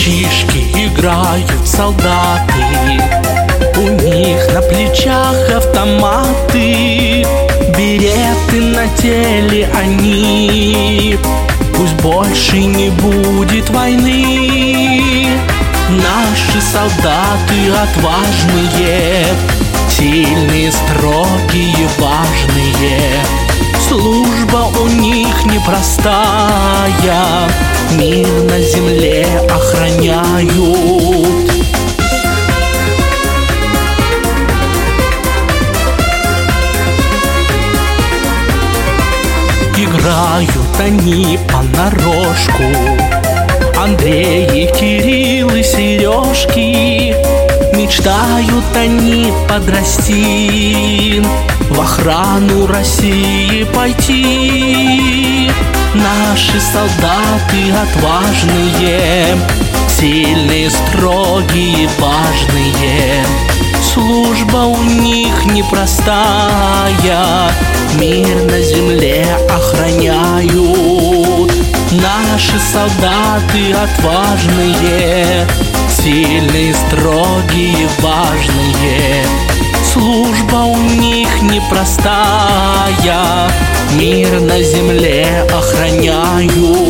Мальчишки играют в солдаты, у них на плечах автоматы, береты на теле они. Пусть больше не будет войны. Наши солдаты отважные, сильные, строгие, важные. Служба у них непростая, мир на земле охраняют. Играют они понарошку, Андрей, Кирилл и Сережки. Мечтают они подрасти, в охрану России пойти. Наши солдаты отважные, сильные, строгие, важные. Служба у них непростая, мир на земле охраняют. Наши солдаты отважные, сильные, строгие, важные. Служба у них непростая, мир на земле охраняют.